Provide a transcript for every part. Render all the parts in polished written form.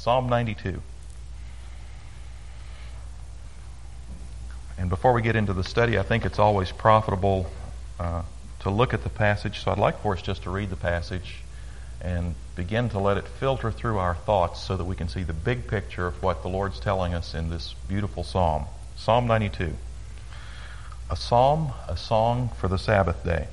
Psalm 92. And before we get into the study, I think it's always profitable to look at the passage. So I'd like for us just to read the passage and begin to let it filter through our thoughts so that we can see the big picture of what the Lord's telling us in this beautiful psalm. Psalm 92. A psalm, a song for the Sabbath day.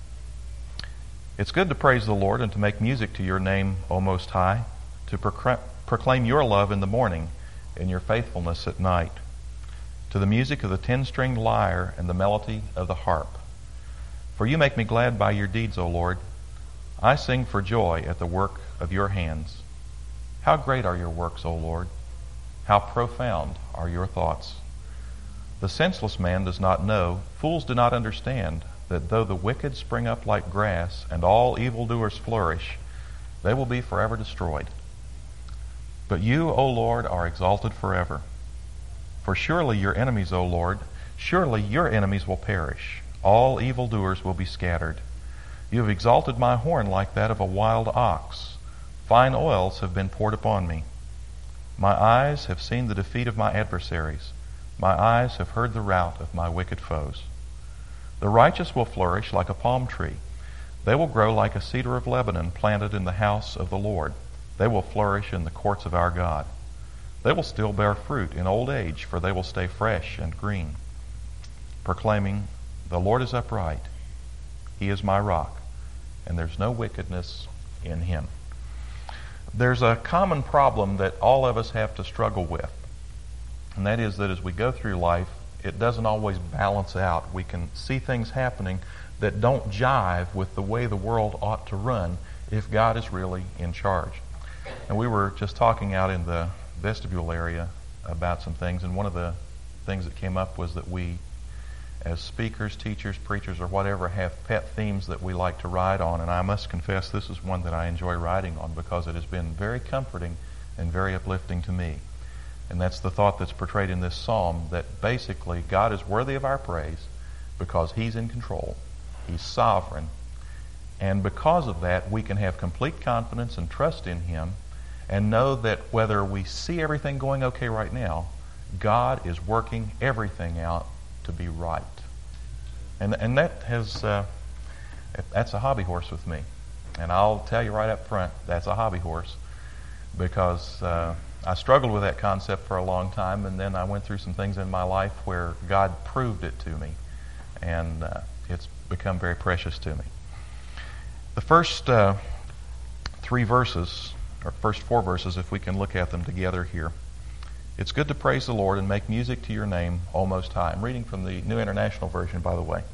It's good to praise the Lord and to make music to your name, O Most High, to proclaim your love in the morning and your faithfulness at night, to the music of the 10-stringed lyre and the melody of the harp. For you make me glad by your deeds, O Lord. I sing for joy at the work of your hands. How great are your works, O Lord! How profound are your thoughts! The senseless man does not know, fools do not understand, that though the wicked spring up like grass and all evildoers flourish, they will be forever destroyed. But you, O Lord, are exalted forever. For surely your enemies, O Lord, surely your enemies will perish. All evildoers will be scattered. You have exalted my horn like that of a wild ox. Fine oils have been poured upon me. My eyes have seen the defeat of my adversaries. My eyes have heard the rout of my wicked foes. The righteous will flourish like a palm tree. They will grow like a cedar of Lebanon planted in the house of the Lord. They will flourish in the courts of our God. They will still bear fruit in old age, for they will stay fresh and green, proclaiming, the Lord is upright. He is my rock, and there's no wickedness in him. There's a common problem that all of us have to struggle with, and that is that as we go through life, it doesn't always balance out. We can see things happening that don't jive with the way the world ought to run if God is really in charge. And we were just talking out in the vestibule area about some things, and one of the things that came up was that we, as speakers, teachers, preachers, or whatever, have pet themes that we like to ride on, and I must confess this is one that I enjoy riding on because it has been very comforting and very uplifting to me. And that's the thought that's portrayed in this psalm, that basically God is worthy of our praise because He's in control. He's sovereign. And because of that, we can have complete confidence and trust in Him and know that whether we see everything going okay right now, God is working everything out to be right. And that has that's a hobby horse with me. And I'll tell you right up front, that's a hobby horse because I struggled with that concept for a long time, and then I went through some things in my life where God proved it to me, and it's become very precious to me. The first three verses, or first four verses, if we can look at them together here. It's good to praise the Lord and make music to your name, O Most High. I'm reading from the New International Version, by the way.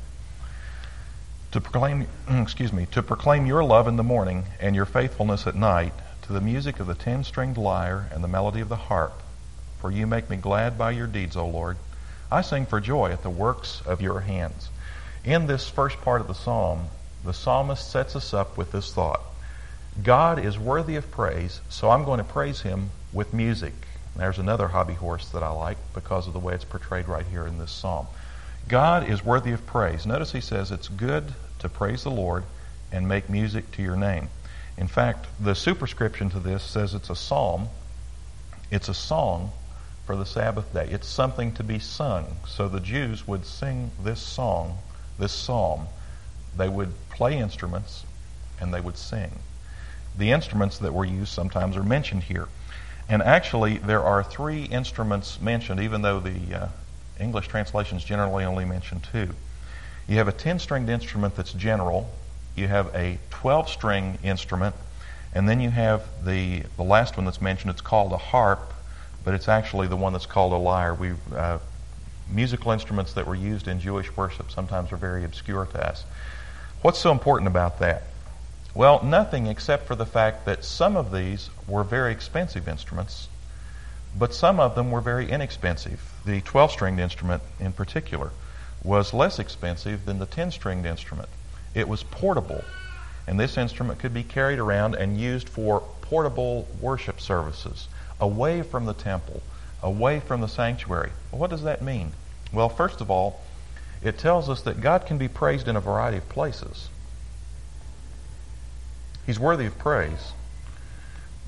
To proclaim your love in the morning and your faithfulness at night, to the music of the 10-stringed lyre and the melody of the harp. For you make me glad by your deeds, O Lord. I sing for joy at the works of your hands. In this first part of the psalm, the psalmist sets us up with this thought. God is worthy of praise, so I'm going to praise Him with music. There's another hobby horse that I like because of the way it's portrayed right here in this psalm. God is worthy of praise. Notice he says it's good to praise the Lord and make music to your name. In fact, the superscription to this says it's a psalm. It's a song for the Sabbath day. It's something to be sung. So the Jews would sing this song, this psalm. They would play instruments and they would sing. The instruments that were used sometimes are mentioned here. And actually, there are three instruments mentioned, even though the English translations generally only mention two. You have a 10-stringed instrument that's general. You have a 12-string instrument. And then you have the last one that's mentioned. It's called a harp, but it's actually the one that's called a lyre. Musical instruments that were used in Jewish worship sometimes are very obscure to us. What's so important about that? Well, nothing except for the fact that some of these were very expensive instruments, but some of them were very inexpensive. The 12-stringed instrument in particular was less expensive than the 10-stringed instrument. It was portable, and this instrument could be carried around and used for portable worship services, away from the temple, away from the sanctuary. Well, what does that mean? Well, first of all, it tells us that God can be praised in a variety of places. He's worthy of praise.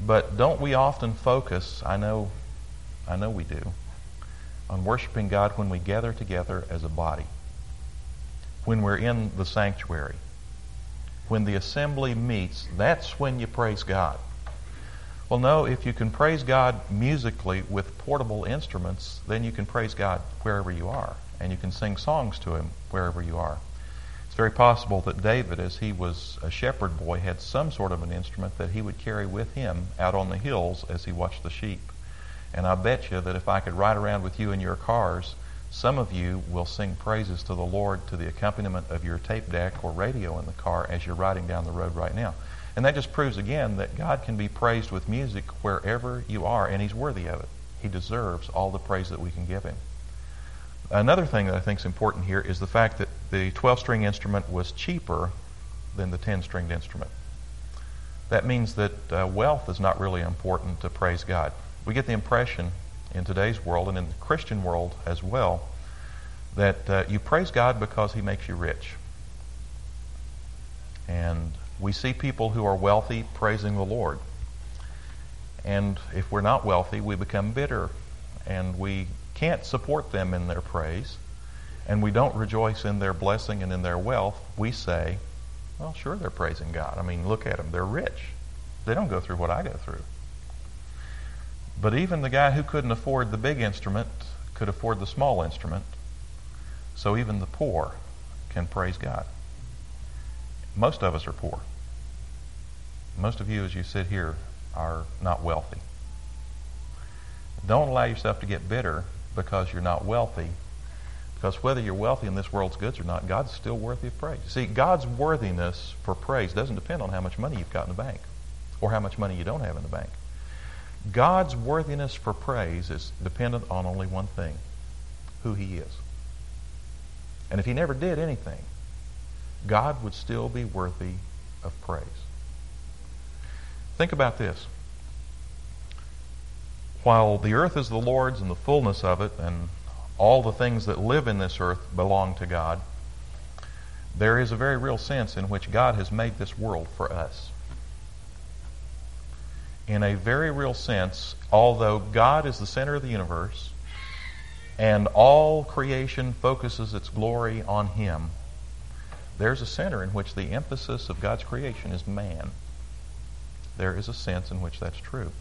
But don't we often focus, I know we do, on worshiping God when we gather together as a body, when we're in the sanctuary, when the assembly meets? That's when you praise God. Well, no, if you can praise God musically with portable instruments, then you can praise God wherever you are, and you can sing songs to Him wherever you are. It's very possible that David, as he was a shepherd boy, had some sort of an instrument that he would carry with him out on the hills as he watched the sheep. And I bet you that if I could ride around with you in your cars, some of you will sing praises to the Lord to the accompaniment of your tape deck or radio in the car as you're riding down the road right now. And that just proves again that God can be praised with music wherever you are, and He's worthy of it. He deserves all the praise that we can give Him. Another thing that I think is important here is the fact that the 12-string instrument was cheaper than the 10-stringed instrument. That means that wealth is not really important to praise God. We get the impression in today's world and in the Christian world as well that you praise God because He makes you rich. And we see people who are wealthy praising the Lord. And if we're not wealthy, we become bitter, and we can't support them in their praise, and we don't rejoice in their blessing and in their wealth. We say, well, sure, they're praising God. I mean, look at them. They're rich. They don't go through what I go through. But even the guy who couldn't afford the big instrument could afford the small instrument. So even the poor can praise God. Most of us are poor. Most of you, as you sit here, are not wealthy. Don't allow yourself to get bitter because you're not wealthy. Because whether you're wealthy in this world's goods or not, God's still worthy of praise. See, God's worthiness for praise doesn't depend on how much money you've got in the bank or how much money you don't have in the bank. God's worthiness for praise is dependent on only one thing: who He is. And if He never did anything, God would still be worthy of praise. Think about this. While the earth is the Lord's and the fullness of it, and all the things that live in this earth belong to God, there is a very real sense in which God has made this world for us. In a very real sense, although God is the center of the universe and all creation focuses its glory on Him, there's a center in which the emphasis of God's creation is man. There is a sense in which that's true.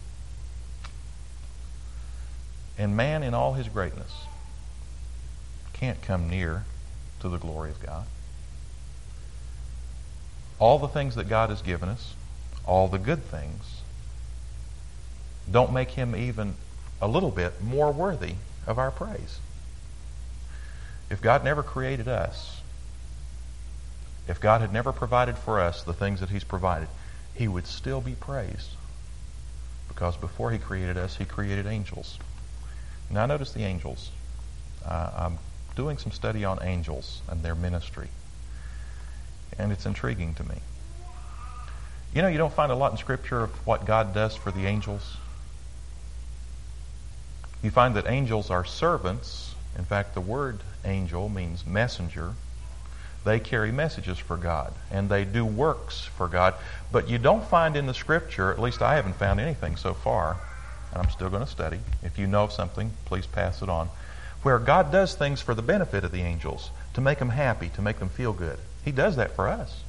And man, in all his greatness, can't come near to the glory of God. All the things that God has given us, all the good things, don't make Him even a little bit more worthy of our praise. If God never created us, if God had never provided for us the things that He's provided, He would still be praised. Because before He created us, He created angels. Now notice the angels. I'm doing some study on angels and their ministry. And it's intriguing to me. You know, you don't find a lot in Scripture of what God does for the angels. You find that angels are servants. In fact, the word angel means messenger. They carry messages for God, and they do works for God. But you don't find in the Scripture, at least I haven't found anything so far, and I'm still going to study. If you know of something, please pass it on, where God does things for the benefit of the angels, to make them happy, to make them feel good. He does that for us.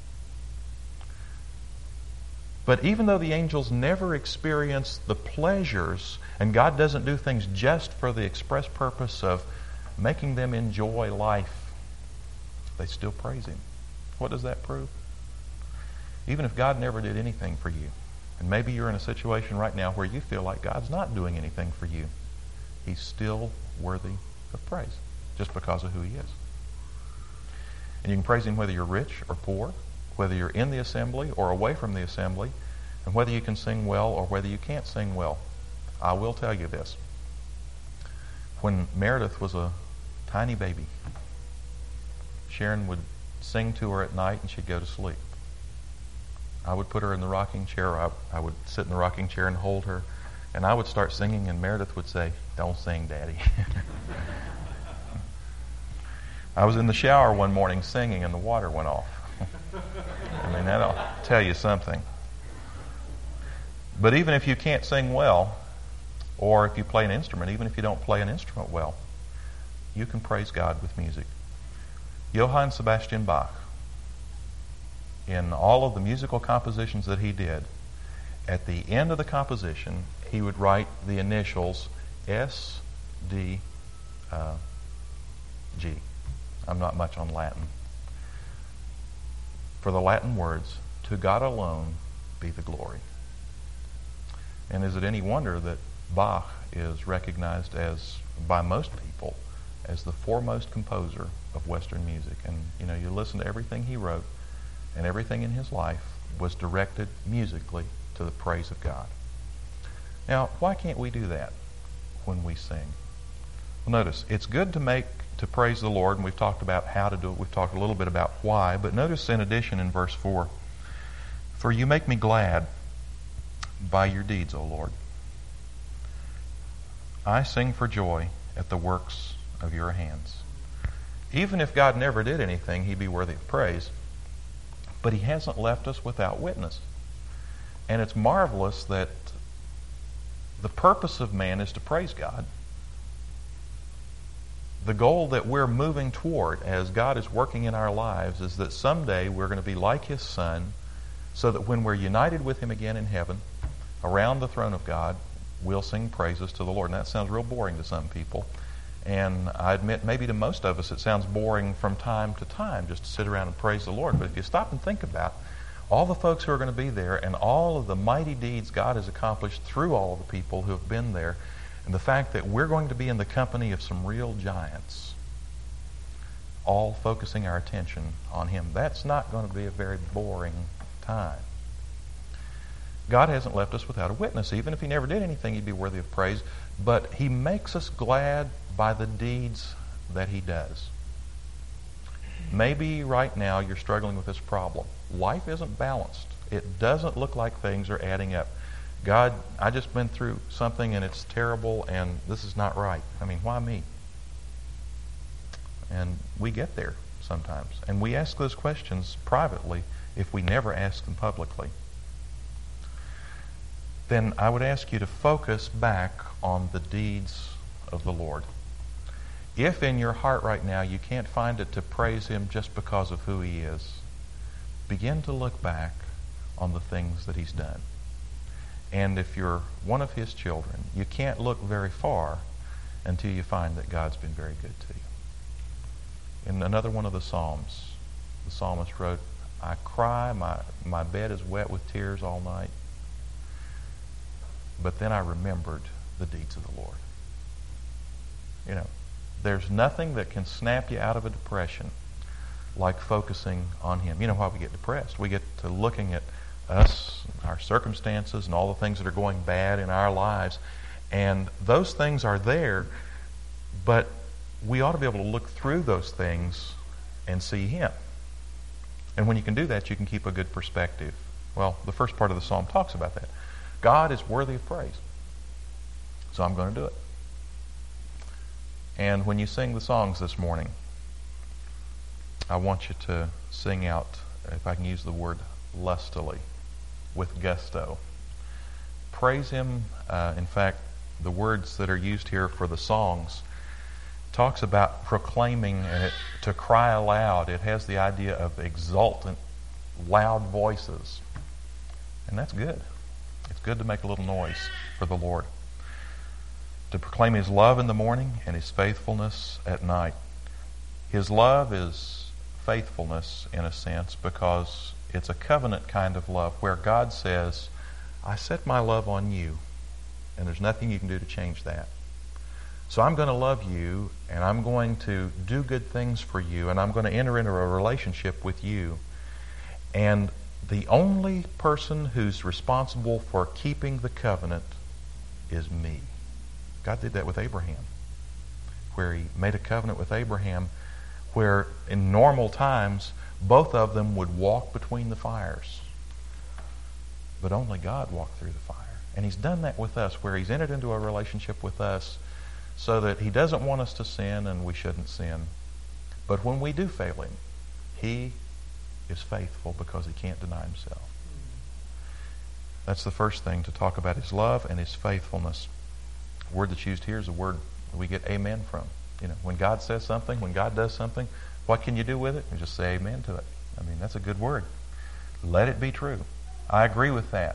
But even though the angels never experience the pleasures, and God doesn't do things just for the express purpose of making them enjoy life, they still praise Him. What does that prove? Even if God never did anything for you, and maybe you're in a situation right now where you feel like God's not doing anything for you, He's still worthy of praise, just because of who He is. And you can praise Him whether you're rich or poor, whether you're in the assembly or away from the assembly, and whether you can sing well or whether you can't sing well. I will tell you this. When Meredith was a tiny baby, Sharon would sing to her at night and she'd go to sleep. I would put her in the rocking chair. I would sit in the rocking chair and hold her, and I would start singing, and Meredith would say, "Don't sing, Daddy." I was in the shower one morning singing, and the water went off. I mean, that'll tell you something. But even if you can't sing well, or if you play an instrument, even if you don't play an instrument well, you can praise God with music. Johann Sebastian Bach, in all of the musical compositions that he did, at the end of the composition, he would write the initials S, D, G. I'm not much on Latin. For the Latin words, to God alone be the glory. And is it any wonder that Bach is recognized as, by most people, as the foremost composer of Western music? And you listen to everything he wrote, and everything in his life was directed musically to the praise of God. Now, why can't we do that when we sing? Well, notice, it's good to praise the Lord, and we've talked about how to do it. We've talked a little bit about why, but notice in addition in verse 4, for you make me glad by your deeds, O Lord. I sing for joy at the works of your hands. Even if God never did anything, he'd be worthy of praise. But he hasn't left us without witness. And it's marvelous that the purpose of man is to praise God. The goal that we're moving toward as God is working in our lives is that someday we're going to be like his Son, so that when we're united with him again in heaven, around the throne of God, we'll sing praises to the Lord. And that sounds real boring to some people. And I admit maybe to most of us it sounds boring from time to time just to sit around and praise the Lord. But if you stop and think about all the folks who are going to be there and all of the mighty deeds God has accomplished through all of the people who have been there, and the fact that we're going to be in the company of some real giants, all focusing our attention on him, that's not going to be a very boring time. God hasn't left us without a witness. Even if he never did anything, he'd be worthy of praise. But he makes us glad by the deeds that he does. Maybe right now you're struggling with this problem. Life isn't balanced. It doesn't look like things are adding up. God, I just been through something and it's terrible and this is not right. I mean, why me? And we get there sometimes. And we ask those questions privately if we never ask them publicly. Then I would ask you to focus back on the deeds of the Lord. If in your heart right now you can't find it to praise him just because of who he is, begin to look back on the things that he's done. And if you're one of his children, you can't look very far until you find that God's been very good to you. In another one of the Psalms, the psalmist wrote, I cry, my bed is wet with tears all night. But then I remembered the deeds of the Lord. There's nothing that can snap you out of a depression like focusing on him. You know why we get depressed? We get to looking at us, our circumstances, and all the things that are going bad in our lives. And those things are there, but we ought to be able to look through those things and see him. And when you can do that, you can keep a good perspective. Well, the first part of the psalm talks about that. God is worthy of praise. So I'm going to do it. And when you sing the songs this morning, I want you to sing out, if I can use the word lustily, with gusto. Praise him. In fact, the words that are used here for the songs talks about proclaiming and to cry aloud. It has the idea of exultant, loud voices. And that's good. It's good to make a little noise for the Lord. To proclaim his love in the morning and his faithfulness at night. His love is faithfulness in a sense because it's a covenant kind of love where God says, I set my love on you and there's nothing you can do to change that. So I'm going to love you and I'm going to do good things for you and I'm going to enter into a relationship with you. And the only person who's responsible for keeping the covenant is me. God did that with Abraham, where he made a covenant with Abraham where in normal times both of them would walk between the fires. But only God walked through the fire. And he's done that with us, where he's entered into a relationship with us so that he doesn't want us to sin and we shouldn't sin. But when we do fail him, he is faithful because he can't deny himself. That's the first thing, to talk about His love and His faithfulness. The word that's used here is a word we get amen from. When God says something, when God does something, what can you do with it? You just say amen to it. That's a good word. Let it be true. I agree with that.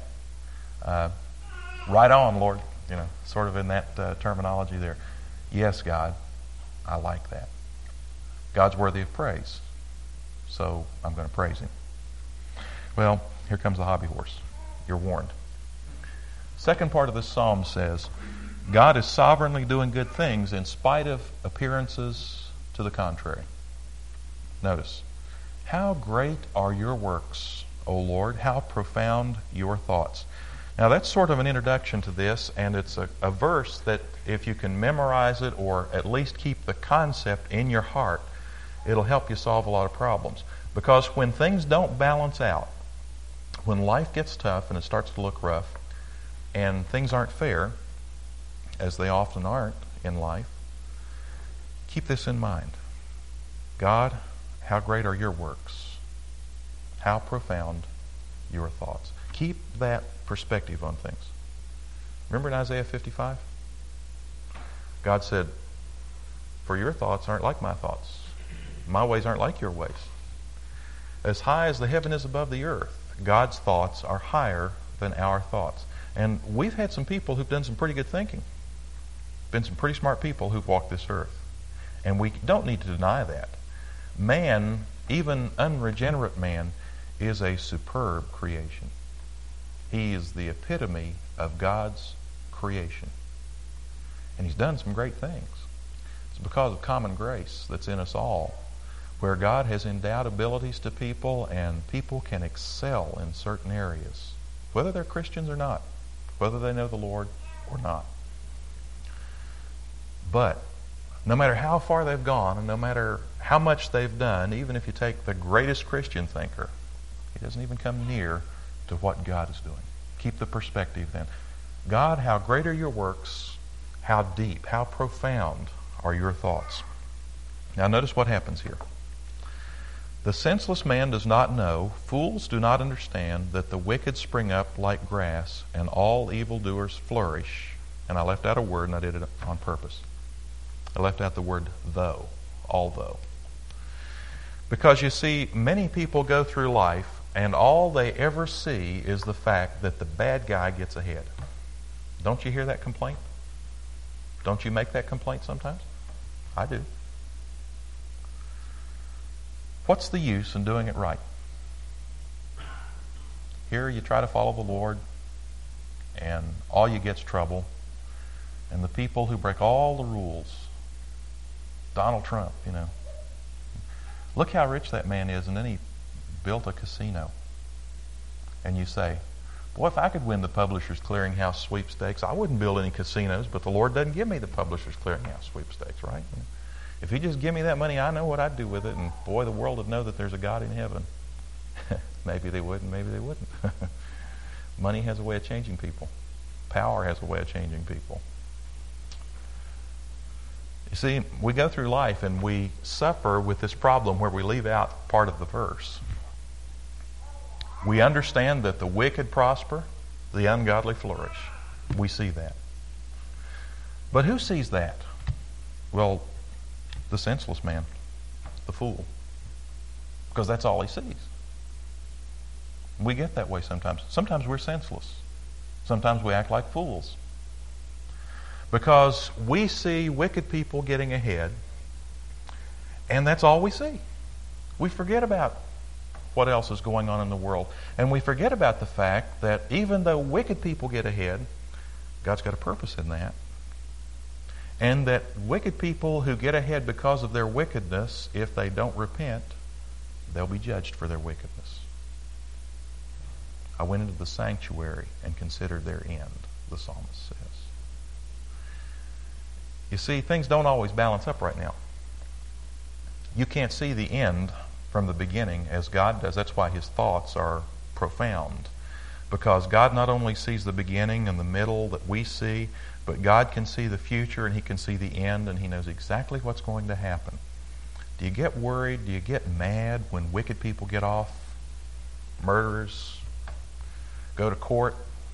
Right on, Lord. Sort of in that terminology there. Yes, God, I like that. God's worthy of praise, so I'm going to praise Him. Well, here comes the hobby horse. You're warned. Second part of this psalm says, God is sovereignly doing good things in spite of appearances to the contrary. Notice, how great are your works, O Lord, how profound your thoughts. Now that's sort of an introduction to this, and it's a verse that if you can memorize it or at least keep the concept in your heart, it'll help you solve a lot of problems. Because when things don't balance out, when life gets tough and it starts to look rough, and things aren't fair, as they often aren't in life, keep this in mind. God, how great are your works? How profound your thoughts. Keep that perspective on things. Remember in Isaiah 55? God said, for your thoughts aren't like my thoughts. My ways aren't like your ways. As high as the heaven is above the earth, God's thoughts are higher than our thoughts. And we've had some people who've done some pretty good thinking. Been some pretty smart people who've walked this earth. And we don't need to deny that. Man, even unregenerate man, is a superb creation. He is the epitome of God's creation. And He's done some great things. It's because of common grace that's in us all, where God has endowed abilities to people and people can excel in certain areas, whether they're Christians or not, whether they know the Lord or not. But no matter how far they've gone and no matter how much they've done, even if you take the greatest Christian thinker, he doesn't even come near to what God is doing. Keep the perspective then. God, how great are your works, how deep, how profound are your thoughts. Now notice what happens here. The senseless man does not know, fools do not understand, that the wicked spring up like grass, and all evildoers flourish. And I left out a word, and I did it on purpose. I left out the word though, although. Because you see, many people go through life, and all they ever see is the fact that the bad guy gets ahead. Don't you hear that complaint? Don't you make that complaint sometimes? I do. What's the use in doing it right? Here you try to follow the Lord, and all you get's trouble. And the people who break all the rules, Donald Trump, look how rich that man is, and then he built a casino. And you say, boy, if I could win the Publishers Clearinghouse sweepstakes, I wouldn't build any casinos, but the Lord doesn't give me the Publishers Clearinghouse sweepstakes, right? If He just give me that money, I know what I'd do with it, and boy, the world would know that there's a God in heaven. Maybe they wouldn't, maybe they wouldn't. Money has a way of changing people. Power has a way of changing people. You see, we go through life and we suffer with this problem where we leave out part of the verse. We understand that the wicked prosper, the ungodly flourish. We see that. But who sees that? Well, the senseless man, the fool. Because that's all he sees. We get that way sometimes. Sometimes we're senseless. Sometimes we act like fools. Because we see wicked people getting ahead, and that's all we see. We forget about what else is going on in the world. And we forget about the fact that even though wicked people get ahead, God's got a purpose in that. And that wicked people who get ahead because of their wickedness, if they don't repent, they'll be judged for their wickedness. I went into the sanctuary and considered their end, the psalmist says. You see, things don't always balance up right now. You can't see the end from the beginning as God does. That's why His thoughts are profound. Because God not only sees the beginning and the middle that we see, but God can see the future and He can see the end, and He knows exactly what's going to happen. Do you get worried? Do you get mad when wicked people get off? Murderers go to court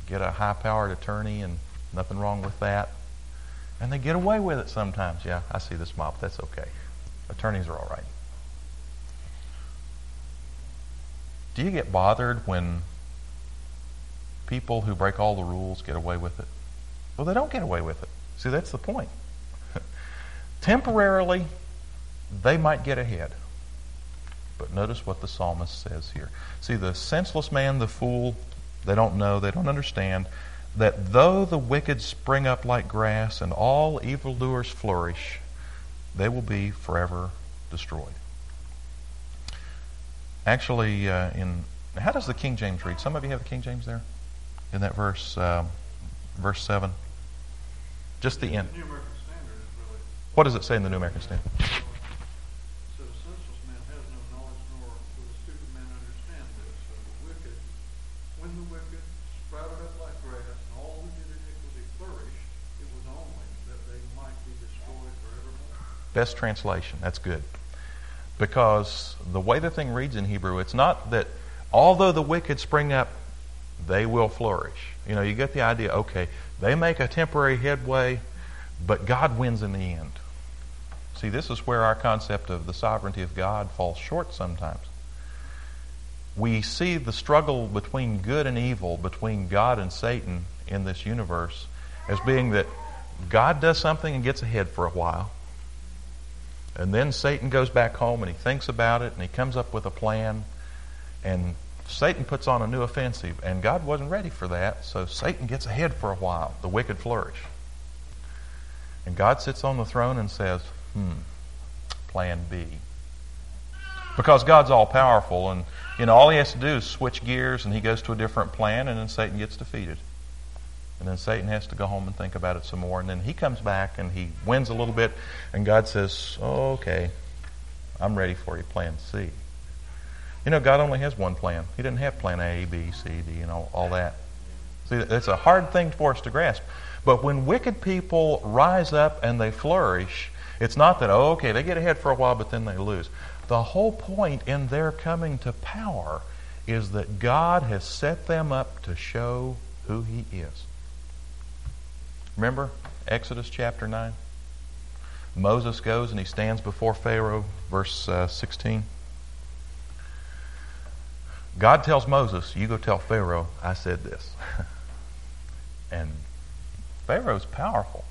get a high-powered attorney, and nothing wrong with that. And they get away with it sometimes. Yeah, I see this mob. That's okay. Attorneys are all right. Do you get bothered when people who break all the rules get away with it? Well, they don't get away with it. See, that's the point. Temporarily, they might get ahead. But notice what the psalmist says here. See, the senseless man, the fool, they don't know, they don't understand that though the wicked spring up like grass and all evildoers flourish, they will be forever destroyed. Actually, how does the King James read? Some of you have the King James there? In that verse 7? Just the end. New American Standard is really... What does it say in the New American Standard? It says, a senseless man has no knowledge, nor will a stupid man understand this. So when the wicked sprouted up like grass, and all who did iniquity flourished, it was only that they might be destroyed forevermore. Best translation. That's good. Because the way the thing reads in Hebrew, it's not that although the wicked spring up, they will flourish. You know, you get the idea, okay, they make a temporary headway, but God wins in the end. See, this is where our concept of the sovereignty of God falls short sometimes. We see the struggle between good and evil, between God and Satan in this universe, as being that God does something and gets ahead for a while. And then Satan goes back home and he thinks about it and he comes up with a plan. And Satan puts on a new offensive. And God wasn't ready for that. So Satan gets ahead for a while. The wicked flourish. And God sits on the throne and says, plan B. Because God's all powerful. And all he has to do is switch gears and he goes to a different plan. And then Satan gets defeated. And then Satan has to go home and think about it some more. And then he comes back and he wins a little bit. And God says, okay, I'm ready for you, plan C. God only has one plan. He didn't have plan A, B, C, D, and all that. See, that's a hard thing for us to grasp. But when wicked people rise up and they flourish, it's not that, okay, they get ahead for a while, but then they lose. The whole point in their coming to power is that God has set them up to show who He is. Remember Exodus chapter 9? Moses goes and he stands before Pharaoh, verse 16. God tells Moses, you go tell Pharaoh, I said this. And Pharaoh's powerful.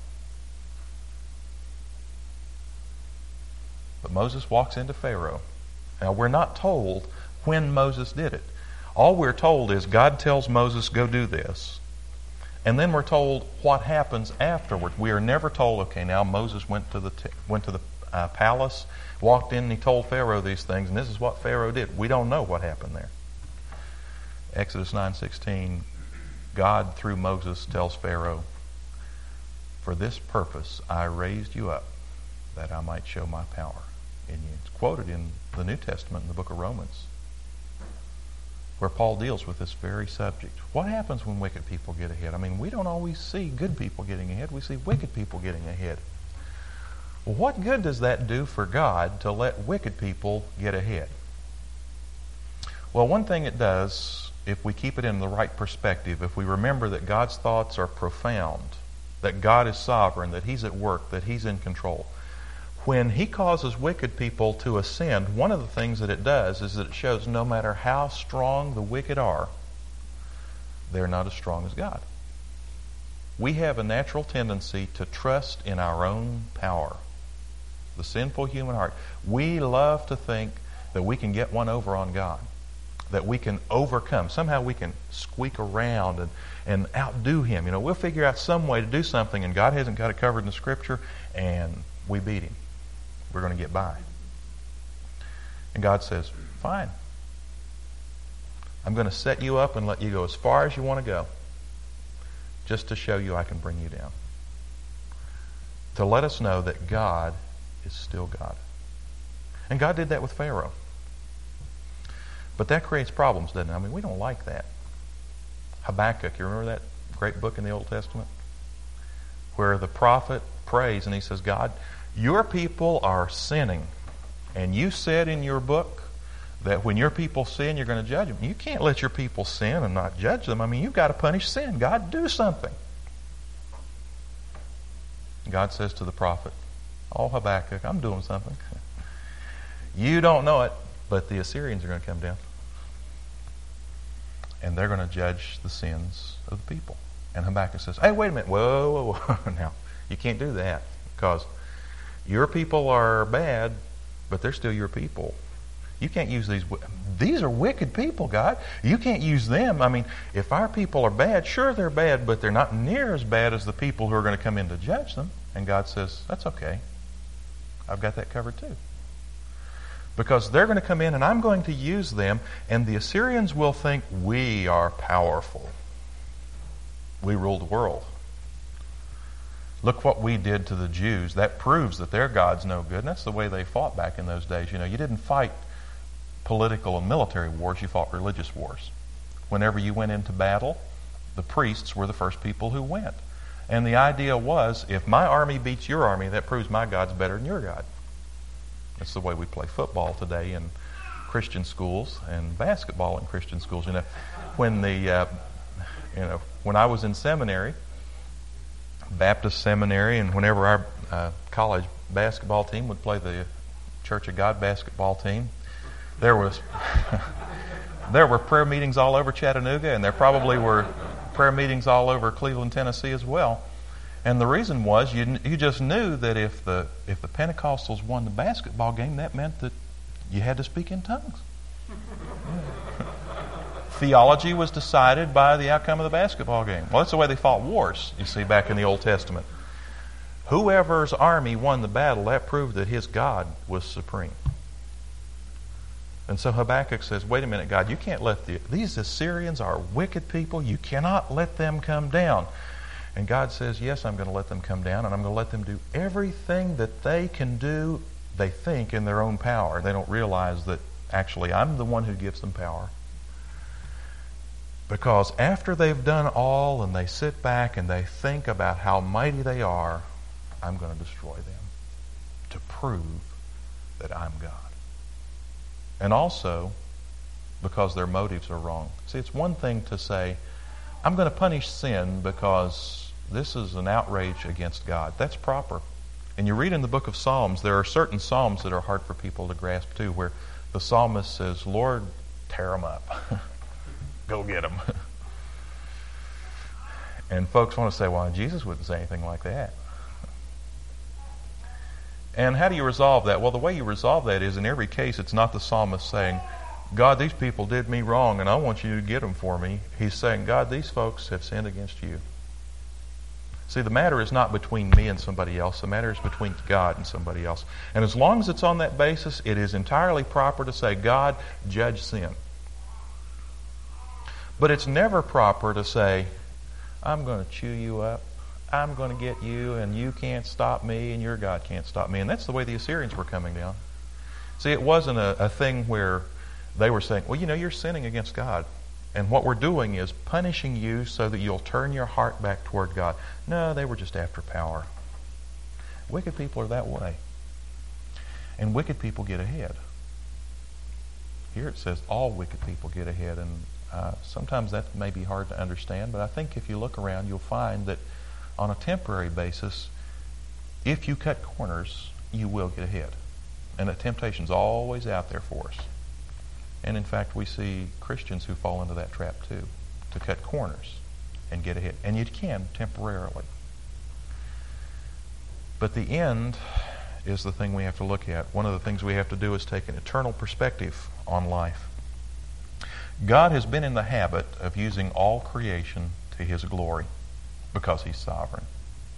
But Moses walks into Pharaoh. Now, we're not told when Moses did it. All we're told is God tells Moses, go do this. And then we're told what happens afterward. We are never told, okay, now Moses went to the palace, walked in and he told Pharaoh these things, and this is what Pharaoh did. We don't know what happened there. Exodus 9:16, God through Moses tells Pharaoh, for this purpose I raised you up, that I might show my power in you. It's quoted in the New Testament in the book of Romans, where Paul deals with this very subject. What happens when wicked people get ahead? I mean, we don't always see good people getting ahead. We see wicked people getting ahead. Well, what good does that do for God to let wicked people get ahead? Well, one thing it does, if we keep it in the right perspective, if we remember that God's thoughts are profound, that God is sovereign, that He's at work, that He's in control. When He causes wicked people to ascend, one of the things that it does is that it shows no matter how strong the wicked are, they're not as strong as God. We have a natural tendency to trust in our own power. The sinful human heart. We love to think that we can get one over on God, that we can overcome. Somehow we can squeak around and outdo Him. We'll figure out some way to do something, and God hasn't got it covered in the Scripture, and we beat Him. We're going to get by. And God says, fine. I'm going to set you up and let you go as far as you want to go, just to show you I can bring you down. To let us know that God is still God. And God did that with Pharaoh. But that creates problems, doesn't it? I mean, we don't like that. Habakkuk, you remember that great book in the Old Testament? Where the prophet prays and he says, God, your people are sinning. And you said in your book that when your people sin, you're going to judge them. You can't let your people sin and not judge them. I mean, you've got to punish sin. God, do something. God says to the prophet, oh, Habakkuk, I'm doing something. You don't know it, but the Assyrians are going to come down. And they're going to judge the sins of the people. And Habakkuk says, hey, wait a minute. Whoa, whoa, whoa. Now, you can't do that because your people are bad, but they're still your people. You can't use these. These are wicked people, God. You can't use them. I mean, if our people are bad, sure they're bad, but they're not near as bad as the people who are going to come in to judge them. And God says, that's okay. I've got that covered too. Because they're going to come in and I'm going to use them, and the Assyrians will think we are powerful. We rule the world. Look what we did to the Jews. That proves that their God's no good. And that's the way they fought back in those days. You know, you didn't fight political and military wars, you fought religious wars. Whenever you went into battle, the priests were the first people who went. And the idea was, if my army beats your army, that proves my God's better than your God. That's the way we play football today in Christian schools and basketball in Christian schools. You know, when I was in seminary, Baptist seminary, and whenever our college basketball team would play the Church of God basketball team, there were prayer meetings all over Chattanooga, and there probably were prayer meetings all over Cleveland, Tennessee as well. And the reason was you just knew that if the Pentecostals won the basketball game, that meant that you had to speak in tongues. Yeah. Theology was decided by the outcome of the basketball game. Well, that's the way they fought wars, you see, back in the Old Testament. Whoever's army won the battle, that proved that his God was supreme. And so Habakkuk says, wait a minute, God, you can't let these Assyrians are wicked people. You cannot let them come down. And God says, yes, I'm going to let them come down, and I'm going to let them do everything that they can do, they think, in their own power. They don't realize that actually I'm the one who gives them power. Because after they've done all and they sit back and they think about how mighty they are, I'm going to destroy them to prove that I'm God. And also because their motives are wrong. See, it's one thing to say, I'm going to punish sin because this is an outrage against God. That's proper. And you read in the book of Psalms, there are certain Psalms that are hard for people to grasp too, where the psalmist says, Lord, tear them up. Go get them. And folks want to say, well, Jesus wouldn't say anything like that. And how do you resolve that? Well, the way you resolve that is in every case, it's not the psalmist saying, God, these people did me wrong and I want you to get them for me. He's saying, God, these folks have sinned against you. See, the matter is not between me and somebody else. The matter is between God and somebody else. And as long as it's on that basis, it is entirely proper to say, God, judge sin. But it's never proper to say, I'm going to chew you up. I'm going to get you, and you can't stop me, and your God can't stop me. And that's the way the Assyrians were coming down. See, it wasn't a thing where they were saying, well, you know, you're sinning against God. And what we're doing is punishing you so that you'll turn your heart back toward God. No, they were just after power. Wicked people are that way. And wicked people get ahead. Here it says all wicked people get ahead. And sometimes that may be hard to understand, but I think if you look around, you'll find that on a temporary basis, if you cut corners, you will get ahead. And the temptation's always out there for us. And in fact, we see Christians who fall into that trap too, to cut corners and get ahead. And you can temporarily. But the end is the thing we have to look at. One of the things we have to do is take an eternal perspective on life. God has been in the habit of using all creation to His glory because He's sovereign.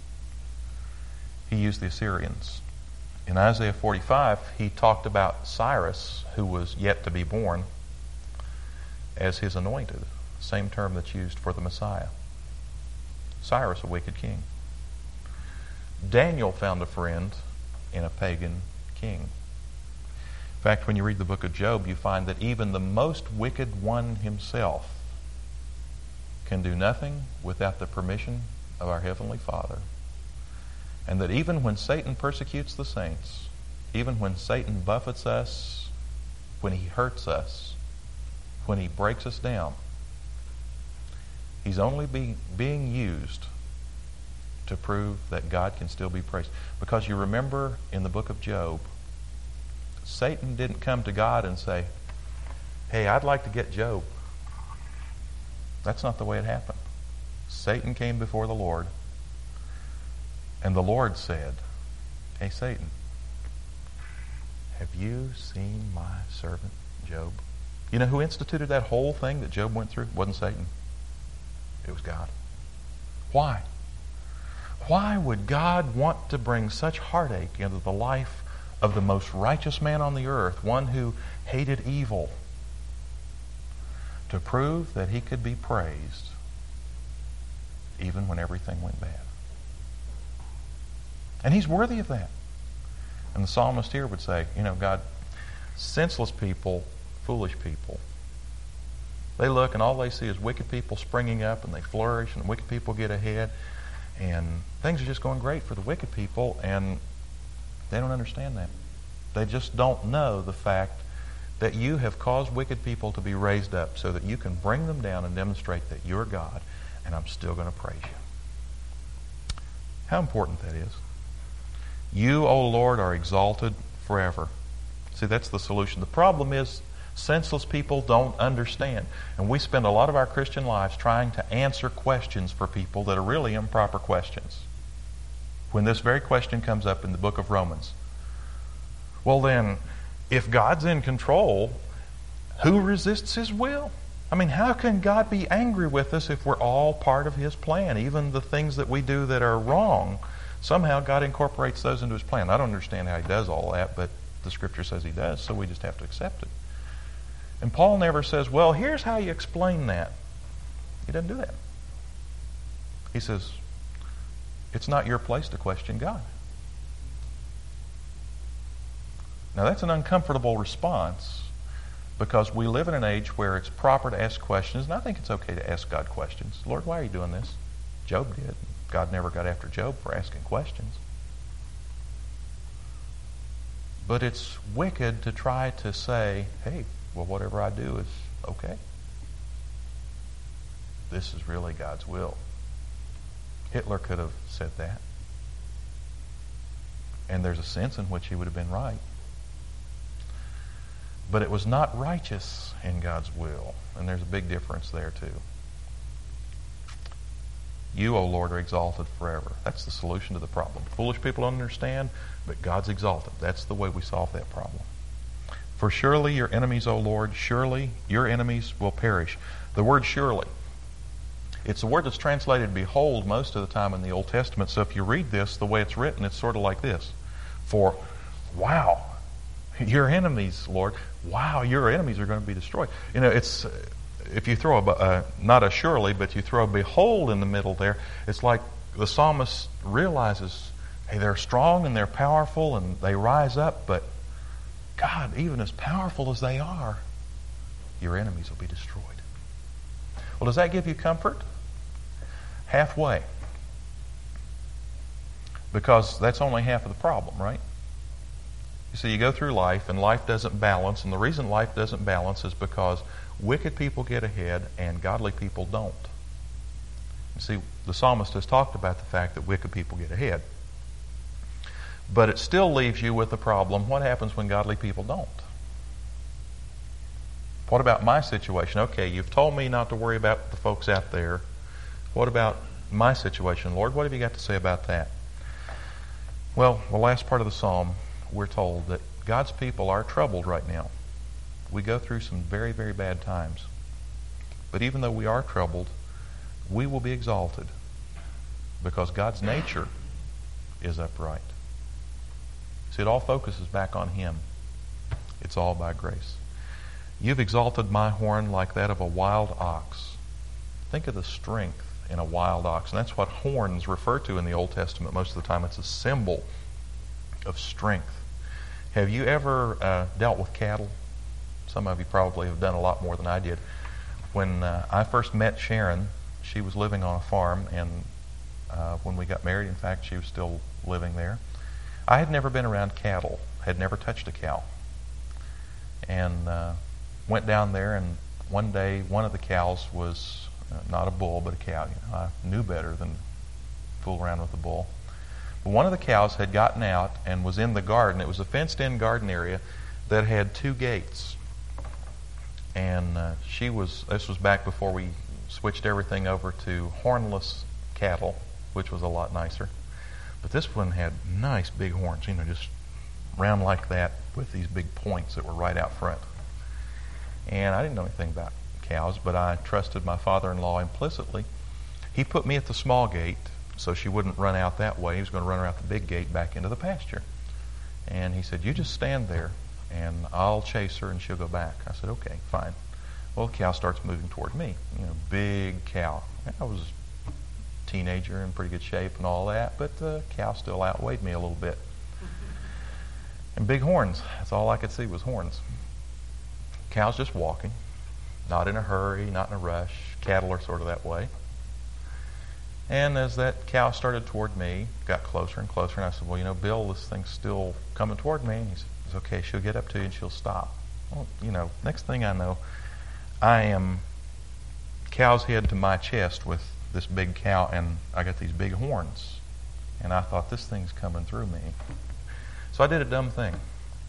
He used the Assyrians. In Isaiah 45, He talked about Cyrus, who was yet to be born, as His anointed. Same term that's used for the Messiah. Cyrus, a wicked king. Daniel found a friend in a pagan king. In fact, when you read the book of Job, you find that even the most wicked one himself can do nothing without the permission of our Heavenly Father. And that even when Satan persecutes the saints, even when Satan buffets us when he hurts us, when he breaks us down, he's only being used to prove that God can still be praised. Because you remember in the book of Job, Satan didn't come to God and say, hey, I'd like to get Job. That's not the way it happened. Satan came before the Lord, and the Lord said, hey, Satan, have you seen my servant Job? You know who instituted that whole thing that Job went through? It wasn't Satan. It was God. Why? Why would God want to bring such heartache into the life of the most righteous man on the earth, one who hated evil, to prove that he could be praised even when everything went bad? And he's worthy of that. And the psalmist here would say, God, senseless people, foolish people, they look and all they see is wicked people springing up and they flourish and wicked people get ahead and things are just going great for the wicked people, and they don't understand that. They just don't know the fact that you have caused wicked people to be raised up so that you can bring them down and demonstrate that you're God, and I'm still going to praise you. How important that is. You, O Lord, are exalted forever. See, that's the solution. The problem is senseless people don't understand. And we spend a lot of our Christian lives trying to answer questions for people that are really improper questions. When this very question comes up in the book of Romans, well then, if God's in control, who resists His will? I mean, how can God be angry with us if we're all part of His plan? Even the things that we do that are wrong, somehow God incorporates those into His plan. I don't understand how He does all that, but the Scripture says He does, so we just have to accept it. And Paul never says, well, here's how you explain that. He doesn't do that. He says, it's not your place to question God. Now that's an uncomfortable response because we live in an age where it's proper to ask questions, and I think it's okay to ask God questions. Lord, why are you doing this? Job did. God never got after Job for asking questions. But it's wicked to try to say, hey, well, whatever I do is okay. This is really God's will. Hitler could have said that. And there's a sense in which he would have been right. But it was not righteous in God's will. And there's a big difference there too. You, O Lord, are exalted forever. That's the solution to the problem. Foolish people don't understand, but God's exalted. That's the way we solve that problem. For surely your enemies, O Lord, surely your enemies will perish. The word surely, it's a word that's translated behold most of the time in the Old Testament. So if you read this the way it's written, it's sort of like this. For, wow, your enemies, Lord, wow, your enemies are going to be destroyed. You know, it's if you throw not a surely, but you throw a behold in the middle there, it's like the psalmist realizes, hey, they're strong and they're powerful and they rise up, but God, even as powerful as they are, your enemies will be destroyed. Well, does that give you comfort? Halfway. Because that's only half of the problem, right? You see, you go through life and life doesn't balance, and the reason life doesn't balance is because wicked people get ahead and godly people don't. You see, the psalmist has talked about the fact that wicked people get ahead. But it still leaves you with the problem, what happens when godly people don't? What about my situation? Okay, you've told me not to worry about the folks out there. What about my situation, Lord? What have you got to say about that? Well, the last part of the psalm, we're told that God's people are troubled right now. We go through some very, very bad times. But even though we are troubled, we will be exalted because God's nature is upright. See, it all focuses back on Him. It's all by grace. You've exalted my horn like that of a wild ox. Think of the strength in a wild ox. And that's what horns refer to in the Old Testament most of the time. It's a symbol of strength. Have you ever dealt with cattle? Some of you probably have done a lot more than I did. When I first met Sharon, she was living on a farm, and when we got married, in fact, she was still living there. I had never been around cattle, had never touched a cow. And went down there, and one day one of the cows was not a bull, but a cow. I knew better than fool around with the bull. But one of the cows had gotten out and was in the garden. It was a fenced-in garden area that had 2 gates. And this was back before we switched everything over to hornless cattle, which was a lot nicer. But this one had nice big horns, just round like that with these big points that were right out front. And I didn't know anything about cows, but I trusted my father-in-law implicitly. He put me at the small gate so she wouldn't run out that way. He was going to run her out the big gate back into the pasture. And he said, "You just stand there, and I'll chase her, and she'll go back." I said, "Okay, fine." Well, the cow starts moving toward me. Big cow. I was a teenager in pretty good shape and all that, but the cow still outweighed me a little bit. And big horns. That's all I could see was horns. Cow's just walking, not in a hurry, not in a rush. Cattle are sort of that way. And as that cow started toward me, got closer and closer, and I said, "Well, Bill, this thing's still coming toward me." And he said, "It's okay, she'll get up to you and she'll stop." Well, next thing I know, I am cow's head to my chest with this big cow, and I got these big horns. And I thought, this thing's coming through me. So I did a dumb thing.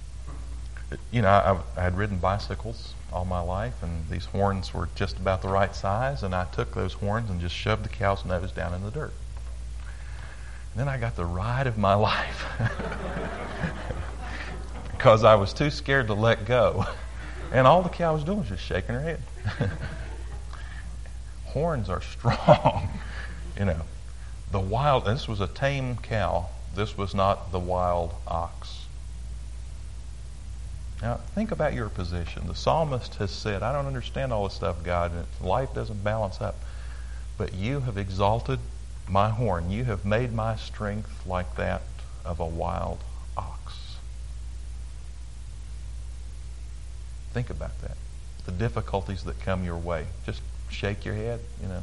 I had ridden bicycles all my life, and these horns were just about the right size, and I took those horns and just shoved the cow's nose down in the dirt. And then I got the ride of my life because I was too scared to let go. And all the cow was doing was just shaking her head. Horns are strong. This was a tame cow. This was not the wild ox. Now, think about your position. The psalmist has said, "I don't understand all this stuff, God, and life doesn't balance up. But you have exalted my horn. You have made my strength like that of a wild ox." Think about that. The difficulties that come your way. Just shake your head,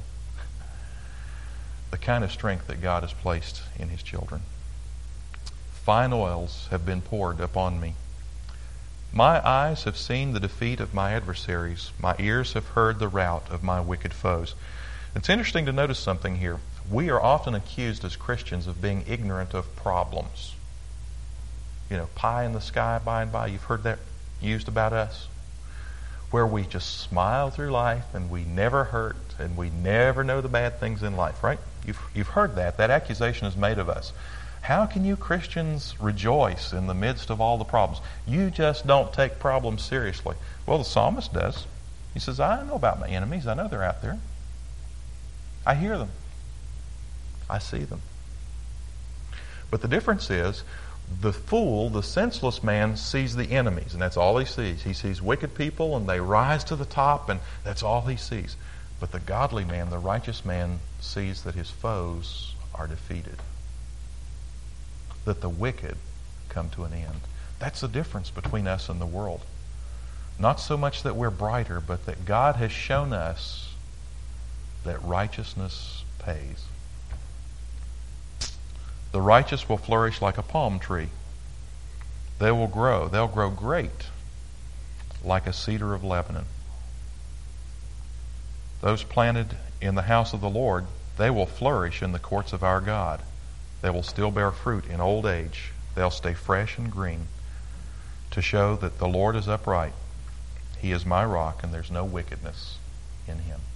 The kind of strength that God has placed in His children. "Fine oils have been poured upon me. My eyes have seen the defeat of my adversaries. My ears have heard the rout of my wicked foes." It's interesting to notice something here. We are often accused as Christians of being ignorant of problems. Pie in the sky by and by. You've heard that used about us. Where we just smile through life and we never hurt and we never know the bad things in life, right? You've heard that. That accusation is made of us. How can you Christians rejoice in the midst of all the problems? You just don't take problems seriously. Well, the psalmist does. He says, "I know about my enemies. I know they're out there. I hear them. I see them." But the difference is, the fool, the senseless man, sees the enemies, and that's all he sees. He sees wicked people, and they rise to the top, and that's all he sees. But the godly man, the righteous man, sees that his foes are defeated, that the wicked come to an end. That's the difference between us and the world. Not so much that we're brighter, but that God has shown us that righteousness pays. "The righteous will flourish like a palm tree. They will grow. They'll grow great like a cedar of Lebanon. Those planted in the house of the Lord, they will flourish in the courts of our God. They will still bear fruit in old age. They'll stay fresh and green to show that the Lord is upright. He is my rock, and there's no wickedness in Him."